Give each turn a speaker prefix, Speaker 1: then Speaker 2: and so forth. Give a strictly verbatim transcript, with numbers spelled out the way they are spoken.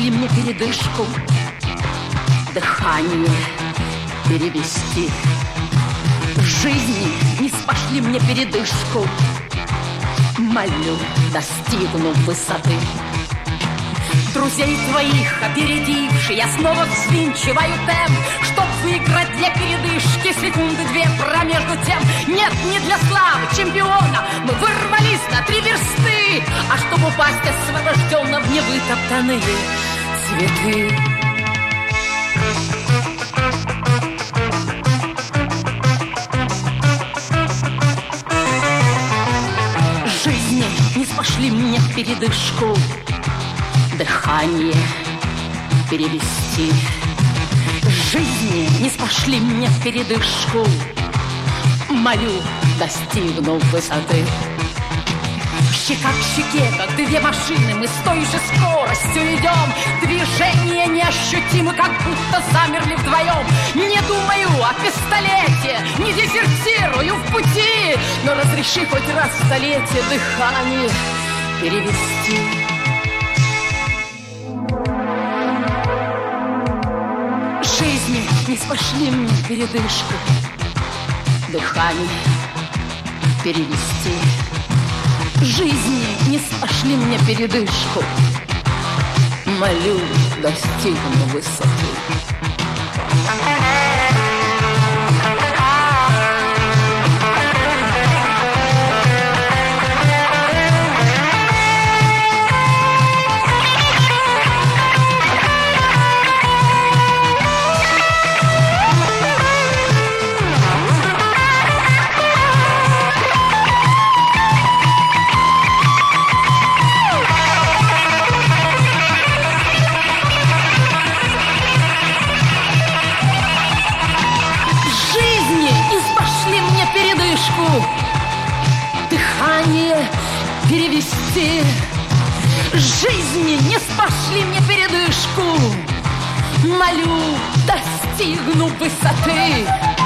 Speaker 1: спашли мне передышку, дыхание перевести. Жизни не спашли мне передышку, молю, достигну высоты. Друзей твоих опередивший, я снова взвинчиваю темп, чтоб выиграть для передышки секунды две промежду тем. Нет, не для славы чемпиона мы вырвались на три версты, а чтобы упасть освобожденно в невытоптанные цветы. Жизни не спашли мне передышку, дыхание перевести. Жизни не спашли мне передышку, молю, достигну высоты. Щека к щеке, как две машины, мы с той же скоростью идем. Движения неощутимы, как будто замерли вдвоем. Не думаю о пистолете, не дезертирую в пути, но разреши хоть раз в столетие дыхание перевести. Жизни не спашли мне передышку, дыхание перевести. Жизни не спашли мне передышку, молю, достигну высоты. Дыхание перевести. Жизни не спашли мне передышку, молю, достигну высоты.